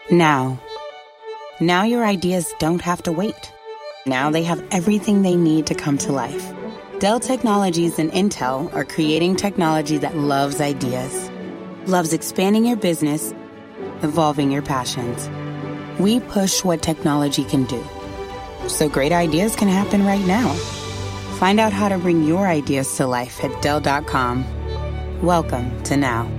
Now. Now your ideas don't have to wait. Now they have everything they need to come to life. Dell Technologies and Intel are creating technology that loves ideas, loves expanding your business, evolving your passions. We push what technology can do, so great ideas can happen right now. Find out how to bring your ideas to life at Dell.com. Welcome to Now.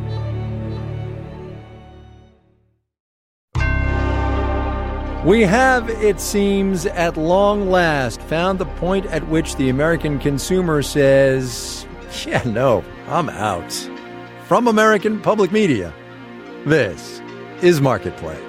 We have, it seems, at long last found the point at which the American consumer says, yeah, no, I'm out. From American Public Media, this is Marketplace.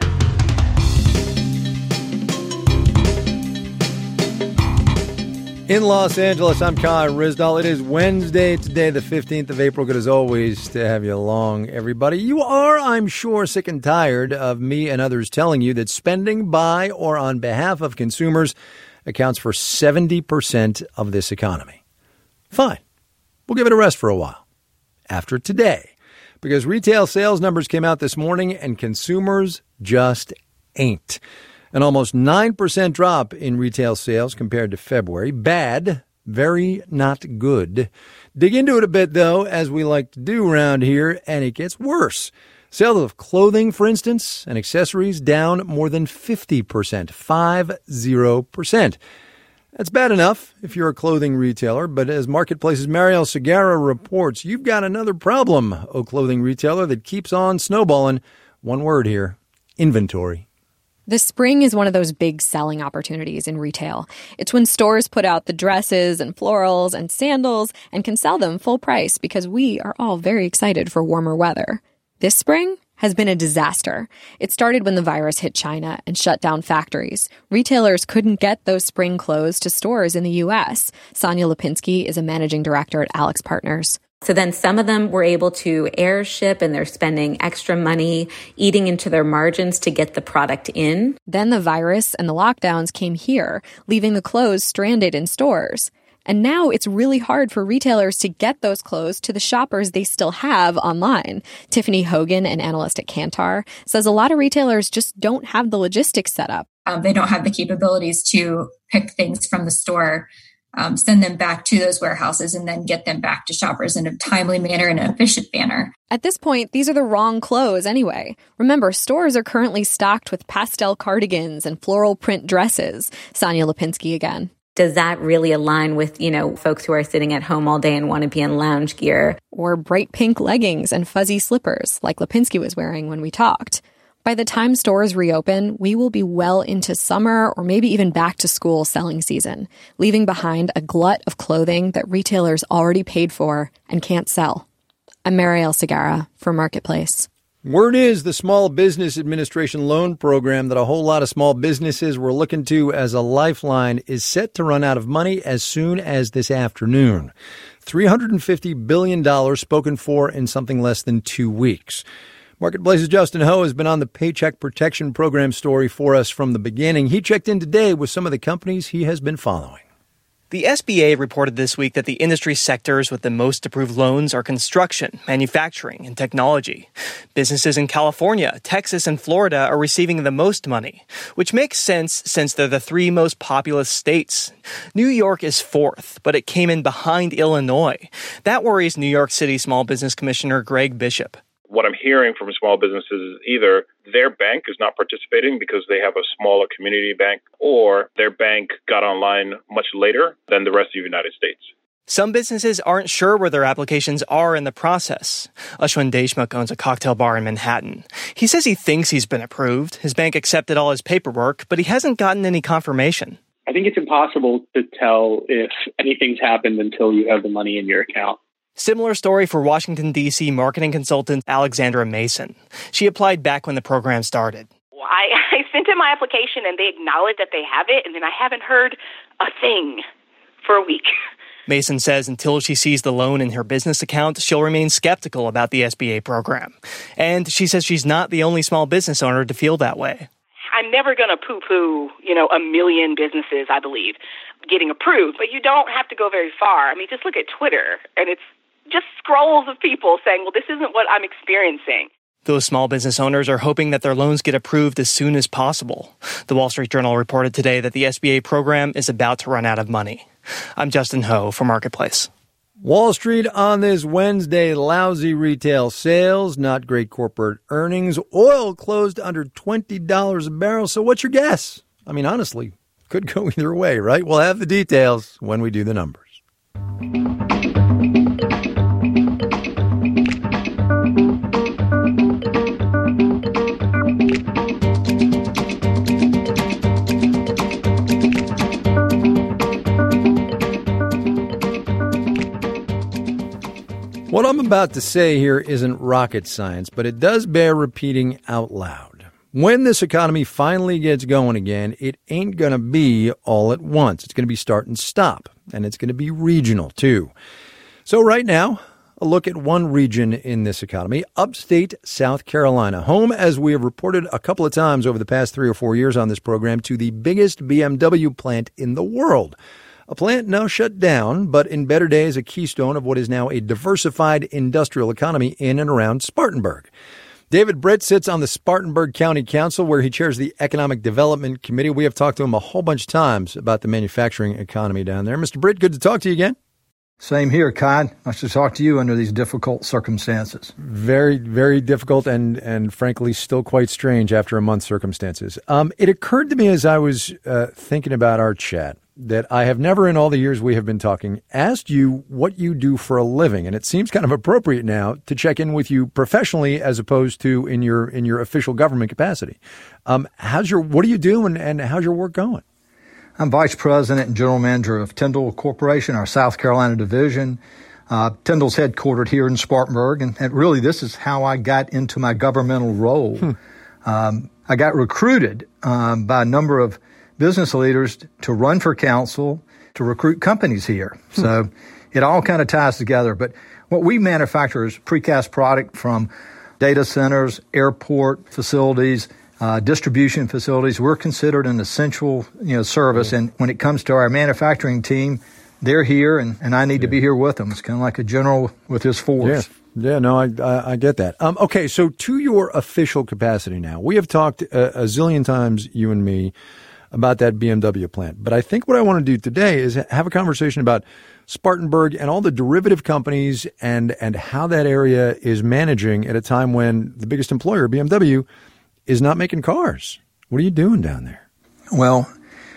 In Los Angeles, I'm Kai Ryssdal. It is Wednesday today, the 15th of April. Good as always to have you along, everybody. You are, I'm sure, sick and tired of me and others telling you that spending by or on behalf of consumers accounts for 70% of this economy. Fine. We'll give it a rest for a while. After today, because retail sales numbers came out this morning and consumers just ain't. An almost 9% drop in retail sales compared to February. Bad, very not good. Dig into it a bit, though, as we like to do around here, and it gets worse. Sales of clothing, for instance, and accessories down more than 50%, 50%. That's bad enough if you're a clothing retailer, but as Marketplace's Mariel Segarra reports, you've got another problem, oh clothing retailer, that keeps on snowballing. One word here, inventory. The spring is one of those big selling opportunities in retail. It's when stores put out the dresses and florals and sandals and can sell them full price because we are all very excited for warmer weather. This spring has been a disaster. It started when the virus hit China and shut down factories. Retailers couldn't get those spring clothes to stores in the U.S. Sonia Lipinski is a managing director at Alex Partners. So then some of them were able to air ship and they're spending extra money eating into their margins to get the product in. Then the virus and the lockdowns came here, leaving the clothes stranded in stores. And now it's really hard for retailers to get those clothes to the shoppers they still have online. Tiffany Hogan, an analyst at Kantar, says a lot of retailers just don't have the logistics set up. They don't have the capabilities to pick things from the store, send them back to those warehouses, and then get them back to shoppers in a timely manner and an efficient manner. At this point, these are the wrong clothes anyway. Remember, stores are currently stocked with pastel cardigans and floral print dresses. Sonia Lipinski again. Does that really align with, folks who are sitting at home all day and want to be in lounge gear? Or bright pink leggings and fuzzy slippers like Lipinski was wearing when we talked. By the time stores reopen, we will be well into summer or maybe even back to school selling season, leaving behind a glut of clothing that retailers already paid for and can't sell. I'm Mariel Segarra for Marketplace. Word is the Small Business Administration loan program that a whole lot of small businesses were looking to as a lifeline is set to run out of money as soon as this afternoon. $350 billion spoken for in something less than 2 weeks. Marketplace's Justin Ho has been on the Paycheck Protection Program story for us from the beginning. He checked in today with some of the companies he has been following. The SBA reported this week that the industry sectors with the most approved loans are construction, manufacturing, and technology. Businesses in California, Texas, and Florida are receiving the most money, which makes sense since they're the three most populous states. New York is fourth, but it came in behind Illinois. That worries New York City Small Business Commissioner Greg Bishop. What I'm hearing from small businesses is either their bank is not participating because they have a smaller community bank, or their bank got online much later than the rest of the United States. Some businesses aren't sure where their applications are in the process. Ashwin Deshmukh owns a cocktail bar in Manhattan. He says he thinks he's been approved. His bank accepted all his paperwork, but he hasn't gotten any confirmation. I think it's impossible to tell if anything's happened until you have the money in your account. Similar story for Washington, D.C. marketing consultant Alexandra Mason. She applied back when the program started. I sent in my application and they acknowledged that they have it, and then I haven't heard a thing for a week. Mason says until she sees the loan in her business account, she'll remain skeptical about the SBA program. And she says she's not the only small business owner to feel that way. I'm never going to poo-poo, a million businesses, I believe, getting approved. But you don't have to go very far. I mean, just look at Twitter, and it's just scrolls of people saying, well, this isn't what I'm experiencing. Those small business owners are hoping that their loans get approved as soon as possible. The Wall Street Journal reported today that the SBA program is about to run out of money. I'm Justin Ho for Marketplace. Wall Street on this Wednesday, lousy retail sales, not great corporate earnings. Oil closed under $20 a barrel. So what's your guess? I mean, honestly, could go either way, right? We'll have the details when we do the numbers. What I'm about to say here isn't rocket science, but it does bear repeating out loud. When this economy finally gets going again, it ain't going to be all at once. It's going to be start and stop, and it's going to be regional, too. So right now, a look at one region in this economy, upstate South Carolina, home, as we have reported a couple of times over the past 3 or 4 years on this program, to the biggest BMW plant in the world. A plant now shut down, but in better days, a keystone of what is now a diversified industrial economy in and around Spartanburg. David Britt sits on the Spartanburg County Council, where he chairs the Economic Development Committee. We have talked to him a whole bunch of times about the manufacturing economy down there. Mr. Britt, good to talk to you again. Same here, Cod. Nice to talk to you under these difficult circumstances. Very, very difficult and frankly, still quite strange after a month's circumstances. It occurred to me as I was thinking about our chat that I have never in all the years we have been talking asked you what you do for a living. And it seems kind of appropriate now to check in with you professionally as opposed to in your official government capacity. What do you do and how's your work going? I'm Vice President and General Manager of Tyndall Corporation, our South Carolina division. Tyndall's headquartered here in Spartanburg, and really this is how I got into my governmental role. I got recruited by a number of business leaders to run for council, to recruit companies here. So it all kind of ties together. But what we manufacture is precast product from data centers, airport facilities, distribution facilities. We're considered an essential, service. And when it comes to our manufacturing team, they're here, and I need to be here with them. It's kind of like a general with his force. Yeah, no, I get that. Okay, so to your official capacity now, we have talked a zillion times, you and me, about that BMW plant. But I think what I want to do today is have a conversation about Spartanburg and all the derivative companies and how that area is managing at a time when the biggest employer, BMW, is not making cars. What are you doing down there? Well,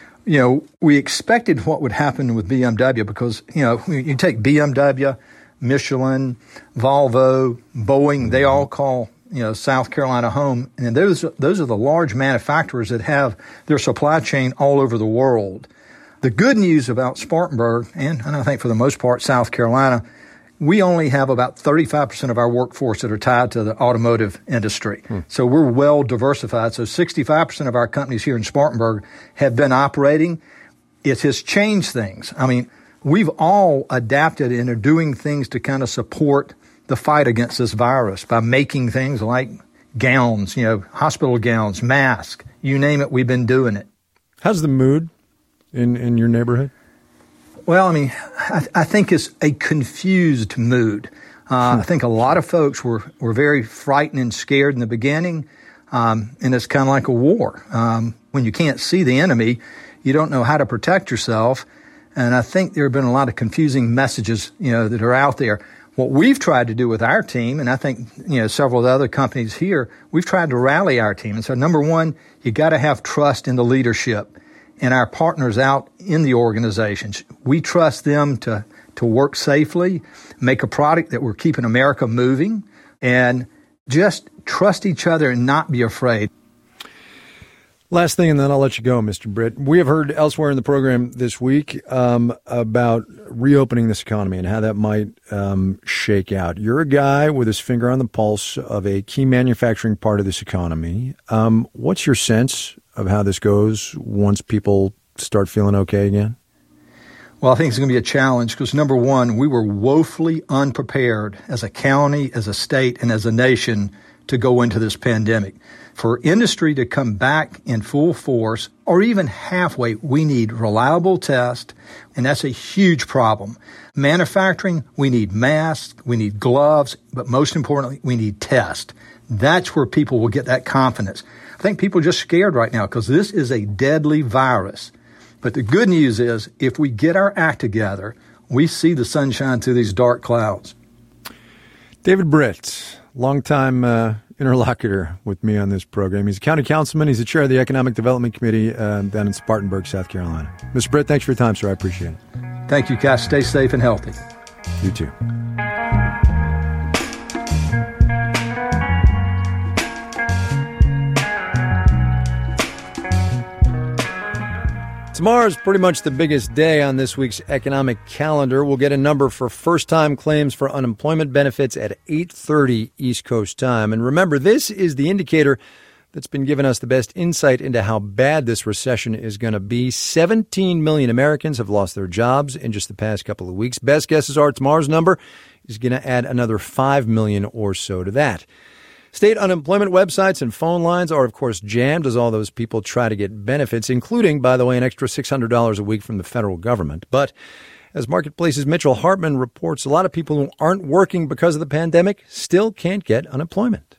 we expected what would happen with BMW because, you take BMW, Michelin, Volvo, Boeing, they all call South Carolina home. And those are the large manufacturers that have their supply chain all over the world. The good news about Spartanburg, and I think for the most part South Carolina, we only have about 35% of our workforce that are tied to the automotive industry. So we're well diversified. So 65% of our companies here in Spartanburg have been operating. It has changed things. I mean, we've all adapted and are doing things to kind of support the fight against this virus by making things like gowns, hospital gowns, masks, you name it, we've been doing it. How's the mood in your neighborhood? Well, I mean, I think it's a confused mood. I think a lot of folks were very frightened and scared in the beginning, and it's kind of like a war. When you can't see the enemy, you don't know how to protect yourself, and I think there have been a lot of confusing messages, that are out there. What we've tried to do with our team, and I think, several of the other companies here, we've tried to rally our team. And so number one, you got to have trust in the leadership and our partners out in the organizations. We trust them to work safely, make a product that we're keeping America moving, and just trust each other and not be afraid. Last thing, and then I'll let you go, Mr. Britt. We have heard elsewhere in the program this week about reopening this economy and how that might shake out. You're a guy with his finger on the pulse of a key manufacturing part of this economy. What's your sense of how this goes once people start feeling okay again? Well, I think it's going to be a challenge because, number one, we were woefully unprepared as a county, as a state, and as a nation to go into this pandemic. For industry to come back in full force or even halfway, we need reliable tests, and that's a huge problem. Manufacturing, we need masks, we need gloves, but most importantly, we need tests. That's where people will get that confidence. I think people are just scared right now because this is a deadly virus. But the good news is if we get our act together, we see the sunshine through these dark clouds. David Britt, longtime interlocutor with me on this program. He's a county councilman. He's the chair of the Economic Development Committee down in Spartanburg, South Carolina. Mr. Britt, thanks for your time, sir. I appreciate it. Thank you, Cass. Stay safe and healthy. You too. Tomorrow's pretty much the biggest day on this week's economic calendar. We'll get a number for first-time claims for unemployment benefits at 8:30 East Coast time. And remember, this is the indicator that's been giving us the best insight into how bad this recession is going to be. 17 million Americans have lost their jobs in just the past couple of weeks. Best guesses are tomorrow's number is going to add another 5 million or so to that. State unemployment websites and phone lines are, of course, jammed as all those people try to get benefits, including, by the way, an extra $600 a week from the federal government. But as Marketplace's Mitchell Hartman reports, a lot of people who aren't working because of the pandemic still can't get unemployment.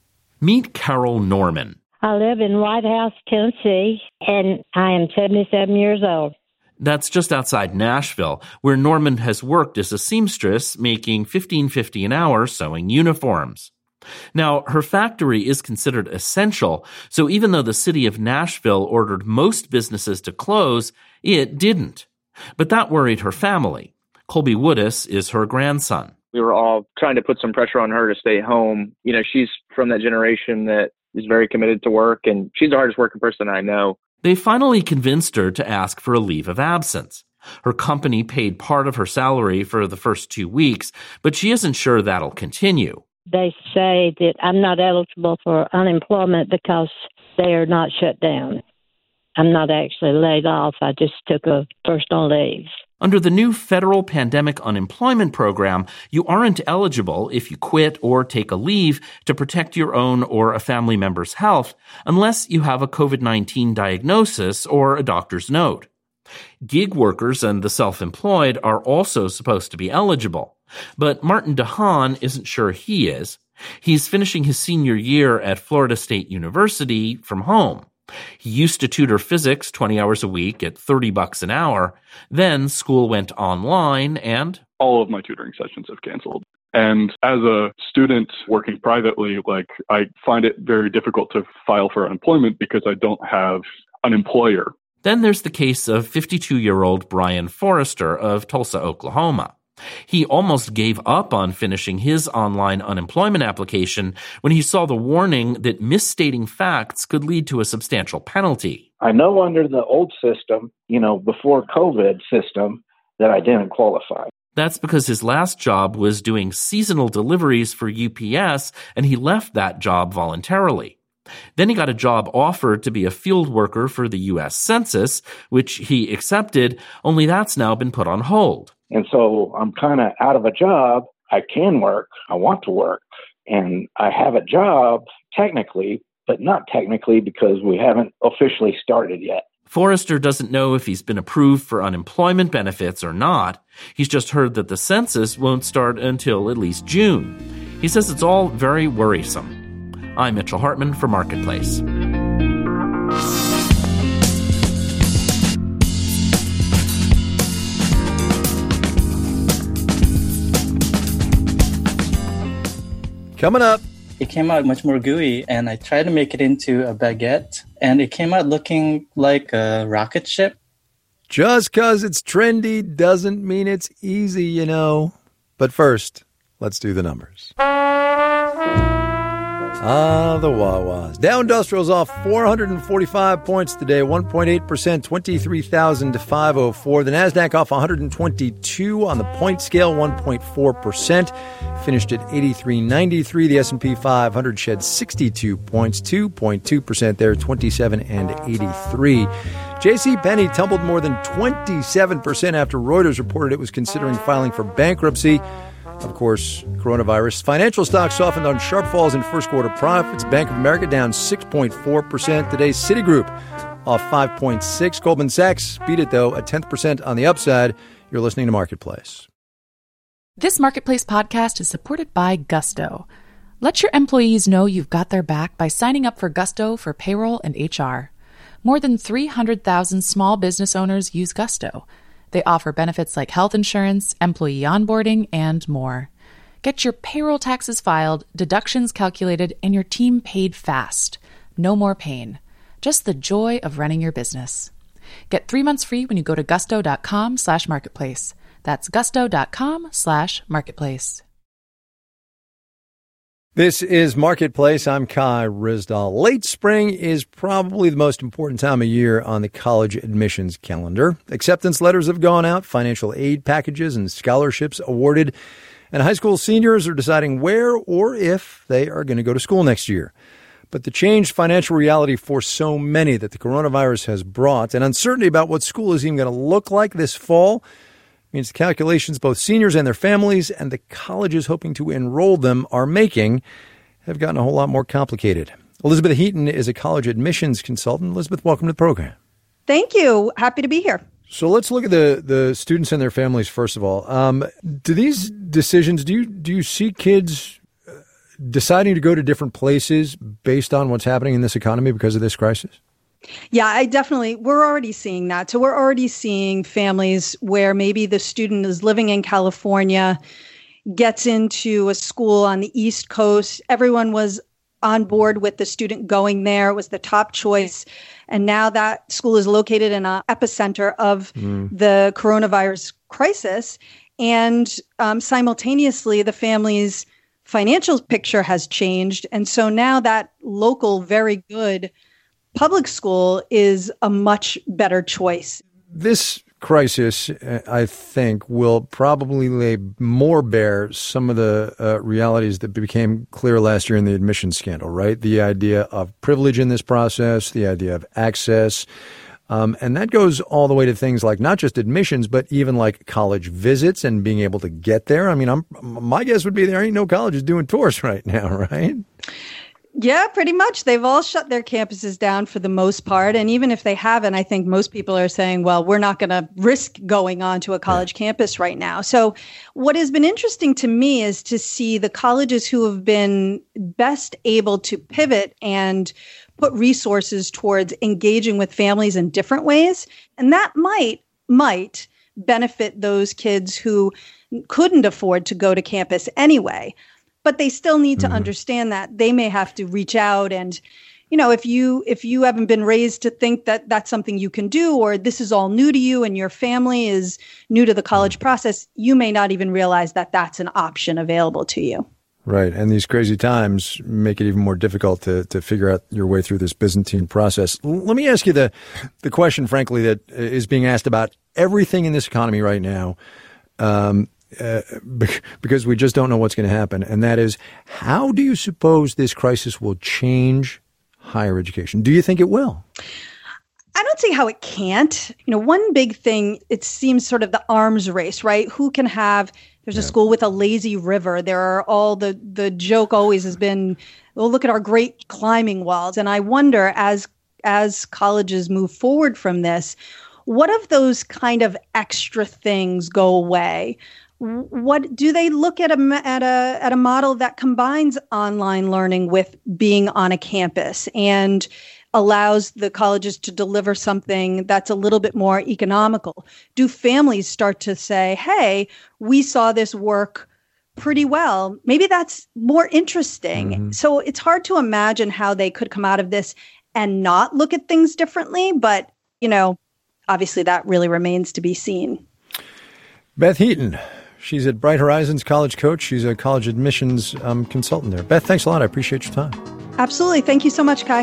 Meet Carol Norman. I live in White House, Tennessee, and I am 77 years old. That's just outside Nashville, where Norman has worked as a seamstress, making $15.50 an hour sewing uniforms. Now, her factory is considered essential, so even though the city of Nashville ordered most businesses to close, it didn't. But that worried her family. Colby Woodis is her grandson. We were all trying to put some pressure on her to stay home. You know, she's from that generation that is very committed to work, and she's the hardest working person I know. They finally convinced her to ask for a leave of absence. Her company paid part of her salary for the first 2 weeks, but she isn't sure that'll continue. They say that I'm not eligible for unemployment because they are not shut down. I'm not actually laid off. I just took a personal leave. Under the new federal pandemic unemployment program, you aren't eligible if you quit or take a leave to protect your own or a family member's health unless you have a COVID-19 diagnosis or a doctor's note. Gig workers and the self-employed are also supposed to be eligible. But Martin DeHaan isn't sure he is. He's finishing his senior year at Florida State University from home. He used to tutor physics 20 hours a week at $30 an hour. Then school went online and all of my tutoring sessions have canceled. And as a student working privately, I find it very difficult to file for unemployment because I don't have an employer. Then there's the case of 52-year-old Brian Forrester of Tulsa, Oklahoma. He almost gave up on finishing his online unemployment application when he saw the warning that misstating facts could lead to a substantial penalty. I know under the old system, before COVID system, that I didn't qualify. That's because his last job was doing seasonal deliveries for UPS, and he left that job voluntarily. Then he got a job offer to be a field worker for the U.S. Census, which he accepted, only that's now been put on hold. And so I'm kind of out of a job. I can work. I want to work. And I have a job technically, but not technically because we haven't officially started yet. Forrester doesn't know if he's been approved for unemployment benefits or not. He's just heard that the census won't start until at least June. He says it's all very worrisome. I'm Mitchell Hartman for Marketplace. Coming up. It came out much more gooey, and I tried to make it into a baguette, and it came out looking like a rocket ship. Just because it's trendy doesn't mean it's easy, But first, let's do the numbers. The Wawas. Dow Industrial's off 445 points today, 1.8%, 23,504. The Nasdaq off 122 on the point scale, 1.4%. Finished at 83.93. The S&P 500 shed 62 points, 2.2% there, 27 and 83. JCPenney tumbled more than 27% after Reuters reported it was considering filing for bankruptcy. Of course, coronavirus. Financial stocks softened on sharp falls in first quarter profits. Bank of America down 6.4%. Today, Citigroup off 5.6%. Goldman Sachs beat it, though, a 0.1% on the upside. You're listening to Marketplace. This Marketplace podcast is supported by Gusto. Let your employees know you've got their back by signing up for Gusto for payroll and HR. More than 300,000 small business owners use Gusto. They offer benefits like health insurance, employee onboarding, and more. Get your payroll taxes filed, deductions calculated, and your team paid fast. No more pain. Just the joy of running your business. Get 3 months free when you go to gusto.com/marketplace. That's gusto.com/marketplace. This is Marketplace. I'm Kai Ryssdal. Late spring is probably the most important time of year on the college admissions calendar. Acceptance letters have gone out, financial aid packages and scholarships awarded, and high school seniors are deciding where or if they are going to go to school next year. But the changed financial reality for so many that the coronavirus has brought, and uncertainty about what school is even going to look like this fall, means the calculations both seniors and their families and the colleges hoping to enroll them are making have gotten a whole lot more complicated. Elizabeth Heaton is a college admissions consultant. Elizabeth, welcome to the program. Thank you. Happy to be here. So let's look at the students and their families first of all. Do these decisions, do you see kids deciding to go to different places based on what's happening in this economy because of this crisis? Yeah, we're already seeing that. So we're already seeing families where maybe the student is living in California, gets into a school on the East Coast. Everyone was on board with the student going there. It was the top choice. And now that school is located in an epicenter of the coronavirus crisis. And simultaneously, the family's financial picture has changed. And so now that local, very good public school is a much better choice. This crisis, I think, will probably lay more bare some of the realities that became clear last year in the admissions scandal, right? The idea of privilege in this process, the idea of access. And that goes all the way to things like not just admissions, but even like college visits and being able to get there. I mean, my guess would be there ain't no colleges doing tours right now, right? Yeah, pretty much. They've all shut their campuses down for the most part. And even if they haven't, I think most people are saying, well, we're not going to risk going on to a college campus right now. So what has been interesting to me is to see the colleges who have been best able to pivot and put resources towards engaging with families in different ways. And that might benefit those kids who couldn't afford to go to campus anyway. But they still need to understand that they may have to reach out. And, you know, if you haven't been raised to think that that's something you can do, or this is all new to you and your family is new to the college process, you may not even realize that that's an option available to you. Right. And these crazy times make it even more difficult to figure out your way through this Byzantine process. Let me ask you the question, frankly, that is being asked about everything in this economy right now. Because we just don't know what's going to happen. And that is, how do you suppose this crisis will change higher education? Do you think it will? I don't see how it can't. You know, one big thing, it seems sort of the arms race, right? Who can have, there's a school with a lazy river. There are all the joke always has been, well, look at our great climbing walls. And I wonder, as colleges move forward from this, what of those kind of extra things go away? What do they look at a model that combines online learning with being on a campus and allows the colleges to deliver something that's a little bit more economical? Do families start to say, hey, we saw this work pretty well. Maybe that's more interesting. Mm-hmm. So it's hard to imagine how they could come out of this and not look at things differently. But, you know, obviously that really remains to be seen. Beth Heaton. She's at Bright Horizons College Coach. She's a college admissions consultant there. Beth, thanks a lot. I appreciate your time. Absolutely. Thank you so much, Kai.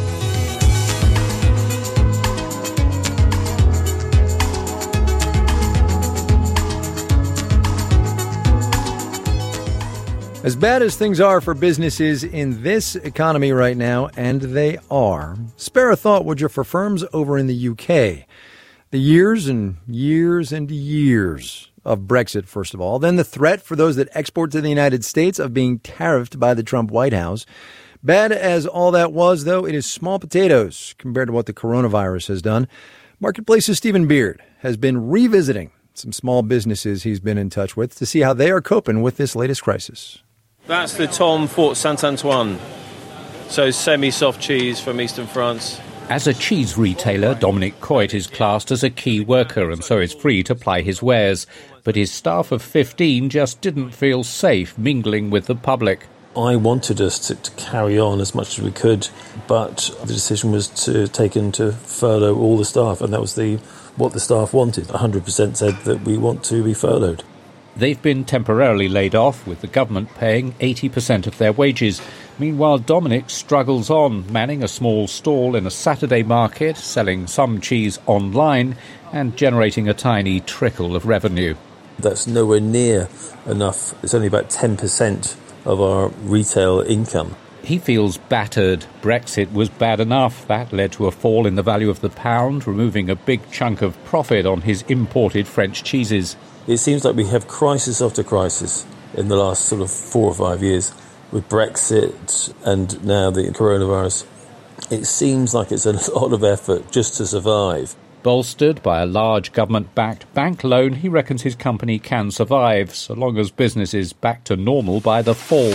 As bad as things are for businesses in this economy right now, and they are, spare a thought, would you, for firms over in the UK? The years and years and years of Brexit, first of all. Then the threat for those that export to the United States of being tariffed by the Trump White House. Bad as all that was, though, it is small potatoes compared to what the coronavirus has done. Marketplace's Stephen Beard has been revisiting some small businesses he's been in touch with to see how they are coping with this latest crisis. That's the Tom Fort Saint-Antoine. So semi-soft cheese from eastern France. As a cheese retailer, Dominic Coit is classed as a key worker and so is free to ply his wares. But his staff of 15 just didn't feel safe mingling with the public. I wanted us to carry on as much as we could, but the decision was taken to furlough all the staff, and that was what the staff wanted. 100% said that we want to be furloughed. They've been temporarily laid off, with the government paying 80% of their wages. Meanwhile, Dominic struggles on, manning a small stall in a Saturday market, selling some cheese online and generating a tiny trickle of revenue. That's nowhere near enough. It's only about 10% of our retail income. He feels battered. Brexit was bad enough. That led to a fall in the value of the pound, removing a big chunk of profit on his imported French cheeses. It seems like we have crisis after crisis in the last sort of 4 or 5 years with Brexit and now the coronavirus. It seems like it's a lot of effort just to survive. Bolstered by a large government-backed bank loan, he reckons his company can survive, so long as business is back to normal by the fall.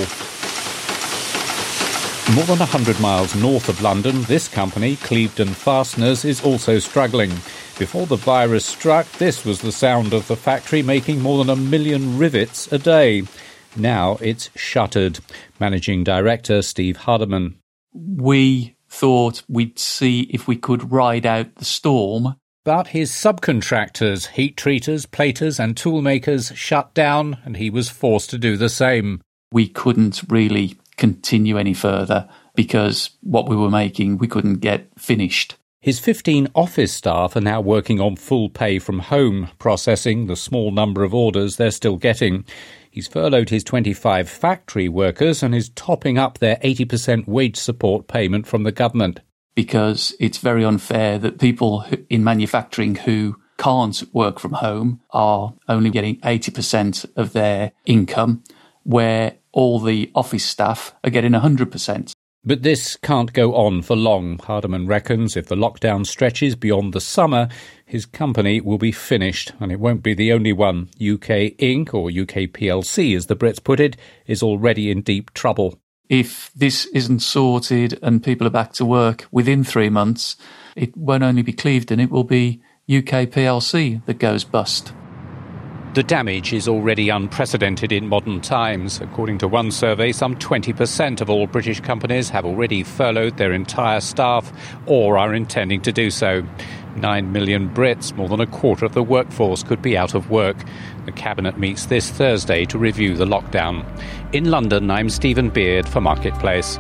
More than 100 miles north of London, this company, Clevedon Fasteners, is also struggling. Before the virus struck, this was the sound of the factory making more than 1 million rivets a day. Now it's shuttered. Managing Director Steve Hardeman. We thought we'd see if we could ride out the storm. But his subcontractors, heat treaters, platers and tool makers shut down, and he was forced to do the same. We couldn't really continue any further because what we were making we couldn't get finished. His 15 office staff are now working on full pay from home, processing the small number of orders they're still getting. He's furloughed his 25 factory workers and is topping up their 80% wage support payment from the government. Because it's very unfair that people in manufacturing who can't work from home are only getting 80% of their income, where all the office staff are getting 100%. But this can't go on for long. Hardeman reckons if the lockdown stretches beyond the summer, his company will be finished, and it won't be the only one. UK Inc., or UK PLC as the Brits put it, is already in deep trouble. If this isn't sorted and people are back to work within 3 months, it won't only be Clevedon, it will be UK PLC that goes bust. The damage is already unprecedented in modern times. According to one survey, some 20% of all British companies have already furloughed their entire staff or are intending to do so. 9 million Brits, more than a quarter of the workforce, could be out of work. The Cabinet meets this Thursday to review the lockdown. In London, I'm Stephen Beard for Marketplace.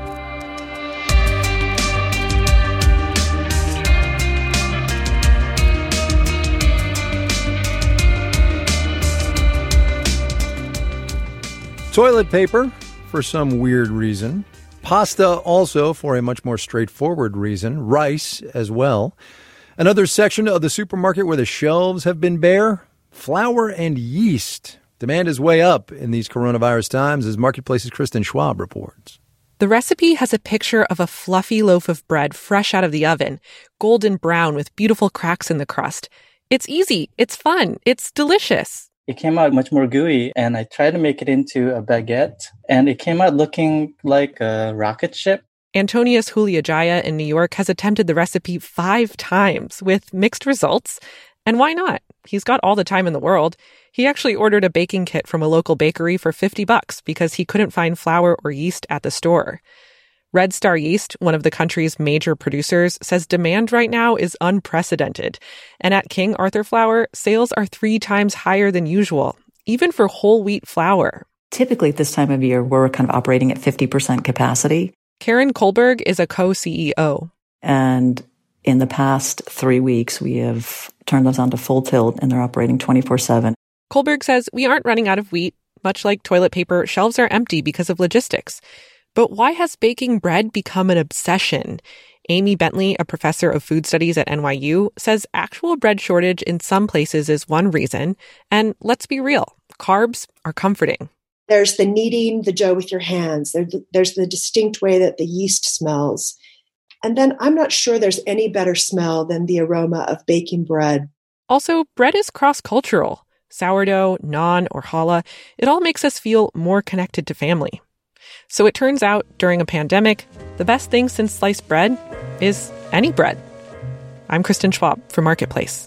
Toilet paper, for some weird reason. Pasta also for a much more straightforward reason. Rice as well. Another section of the supermarket where the shelves have been bare, flour and yeast. Demand is way up in these coronavirus times, as Marketplace's Kristen Schwab reports. The recipe has a picture of a fluffy loaf of bread fresh out of the oven, golden brown with beautiful cracks in the crust. It's easy, it's fun, it's delicious. It came out much more gooey, and I tried to make it into a baguette, and it came out looking like a rocket ship. Antonius Huliajaya in New York has attempted the recipe 5 times with mixed results. And why not? He's got all the time in the world. He actually ordered a baking kit from a local bakery for $50 because he couldn't find flour or yeast at the store. Red Star Yeast, one of the country's major producers, says demand right now is unprecedented. And at King Arthur Flour, sales are 3 times higher than usual, even for whole wheat flour. Typically at this time of year, we're kind of operating at 50% capacity. Karen Kohlberg is a co-CEO. And in the past 3 weeks, we have turned those on to full tilt, and they're operating 24/7. Kohlberg says we aren't running out of wheat. Much like toilet paper, shelves are empty because of logistics. But why has baking bread become an obsession? Amy Bentley, a professor of food studies at NYU, says actual bread shortage in some places is one reason. And let's be real, carbs are comforting. There's the kneading the dough with your hands. There's the distinct way that the yeast smells. And then I'm not sure there's any better smell than the aroma of baking bread. Also, bread is cross-cultural. Sourdough, naan, or challah, it all makes us feel more connected to family. So it turns out, during a pandemic, the best thing since sliced bread is any bread. I'm Kristen Schwab for Marketplace.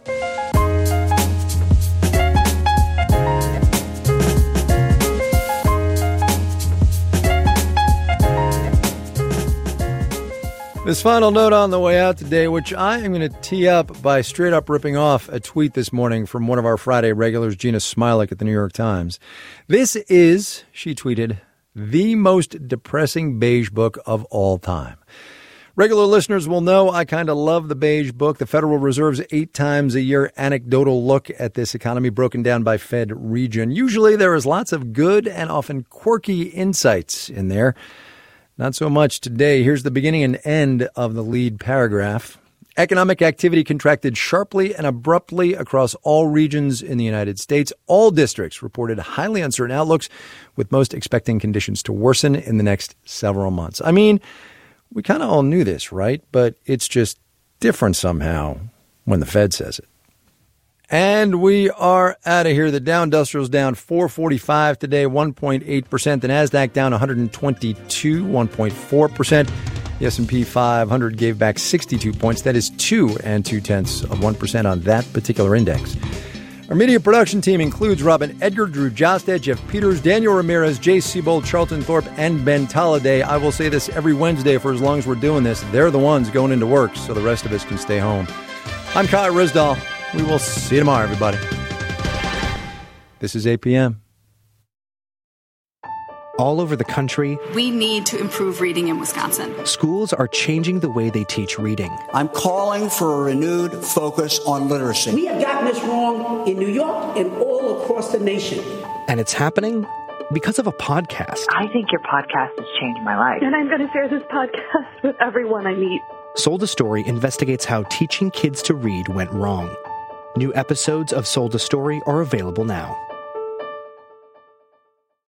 This final note on the way out today, which I am going to tee up by straight up ripping off a tweet this morning from one of our Friday regulars, Gina Smilik at the New York Times. This is, she tweeted, the most depressing beige book of all time. Regular listeners will know I kind of love the beige book, the Federal Reserve's 8 times a year anecdotal look at this economy broken down by Fed region. Usually there is lots of good and often quirky insights in there. Not so much today. Here's the beginning and end of the lead paragraph. Economic activity contracted sharply and abruptly across all regions in the United States. All districts reported highly uncertain outlooks, with most expecting conditions to worsen in the next several months. I mean, we kind of all knew this, right? But it's just different somehow when the Fed says it. And we are out of here. The Dow Industrial's down 445 today, 1.8%. The Nasdaq down 122, 1.4%. The S&P 500 gave back 62 points. That is 2 2/10% on that particular index. Our media production team includes Robin Edgar, Drew Josted, Jeff Peters, Daniel Ramirez, Jay Siebold, Charlton Thorpe, and Ben Tolliday. I will say this every Wednesday for as long as we're doing this. They're the ones going into work, so the rest of us can stay home. I'm Kai Ryssdal. We will see you tomorrow, everybody. This is APM. All over the country, we need to improve reading in Wisconsin. Schools are changing the way they teach reading. I'm calling for a renewed focus on literacy. We have gotten this wrong in New York and all across the nation. And it's happening because of a podcast. I think your podcast has changed my life. And I'm going to share this podcast with everyone I meet. Sold a Story investigates how teaching kids to read went wrong. New episodes of Sold a Story are available now.